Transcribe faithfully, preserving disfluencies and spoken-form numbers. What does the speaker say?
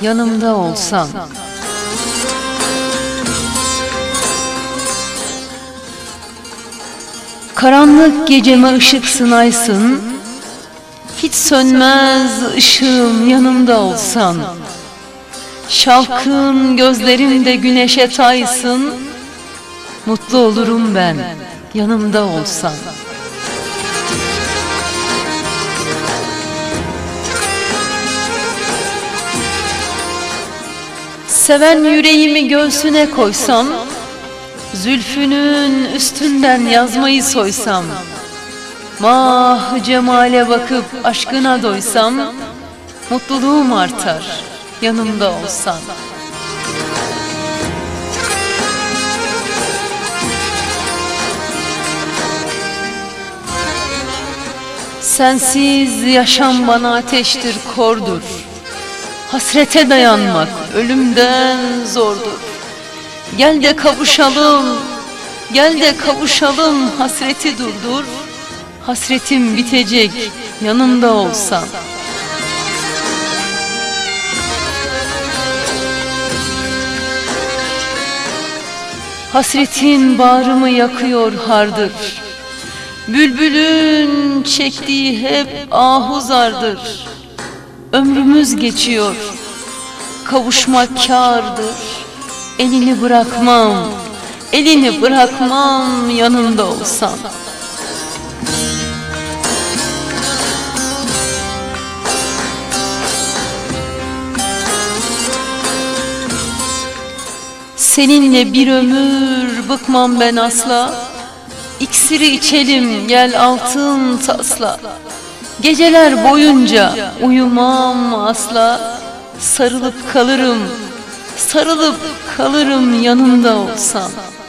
yanımda olsan. Karanlık geceme ışık sınaysın, hiç sönmez ışığım yanımda olsan. Şalkın gözlerimde güneşe taysın, mutlu olurum ben yanımda olsan. Seven yüreğimi göğsüne koysam, zülfünün üstünden yazmayı soysam, mah cemale bakıp aşkına doysam, mutluluğum artar yanımda olsan. Sensiz yaşam bana ateştir, kordur. Hasrete dayanmak ölümden zordur. Gel de kavuşalım, gel de kavuşalım, hasreti durdur. Hasretim bitecek yanımda olsan. Hasretin bağrımı yakıyor hardır. Bülbülün çektiği hep ahuzardır. Ömrümüz geçiyor, kavuşmak kârdır. Elini bırakmam, elini bırakmam yanımda olsan. Seninle bir ömür bıkmam ben asla. İksiri içelim gel altın tasla. Geceler boyunca uyumam asla. Sarılıp kalırım, sarılıp kalırım yanımda olsan.